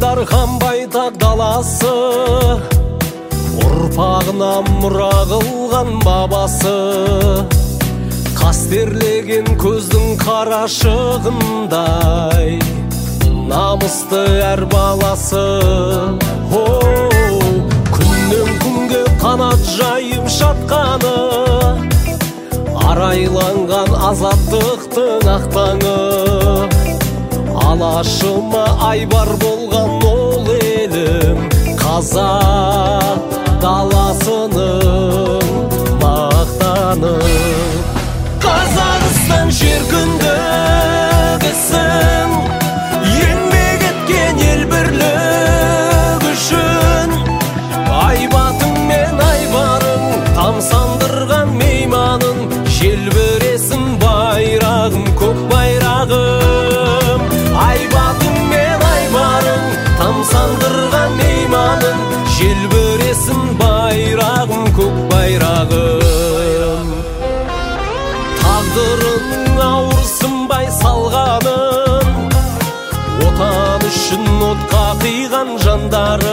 дархан байтақ даласы, ұрпағына мұра қылған бабасы, қастерлеген көздің қарашығындай намысты әр баласы. Күннен күнге қанат жайып жатқаны, арайланған азаттықтың ақтаңы, алашыма айбар болған ол елім, қазақ даласының мақтаны. Қазақстан жер күндігісің, еңбек еткен ел бірлік үшін, айбатың мен айбарың тамсандырған мейманың, желбіресің байрағым, көк байрағым. Айбатың мен айбарың тамсандырған мейманың, желбіресің байрағым, көк байрағым. Тағдырың ауырсынбай салғанын, отан үшін отқа қиған жандарың,